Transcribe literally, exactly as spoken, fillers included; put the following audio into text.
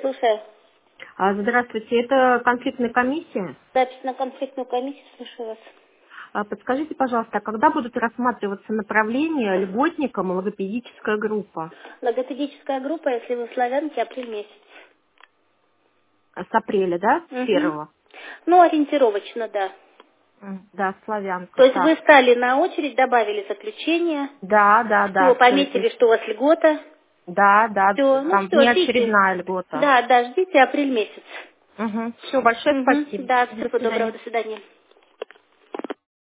Слушаю. А, Здравствуйте, это конфликтная комиссия. Запись на конфликтную комиссию, слушаю вас. А, Подскажите, пожалуйста, а когда будут рассматриваться направления льготникам и логопедическая группа? Логопедическая группа, если вы в Славянке, апрель месяц. А, С апреля, да? С Угу. первого? Ну, ориентировочно, да. М, Да, славянка. То есть вы Так. стали на очередь, добавили заключение, Да, да, все, да, все это. пометили, что у вас льгота. Да, да, Все, ну там все, ждите. внеочередная льгота. Да, да, ждите апрель месяц. Угу. Все, большое Угу. спасибо. Да, До всего доброго, свидания. до свидания.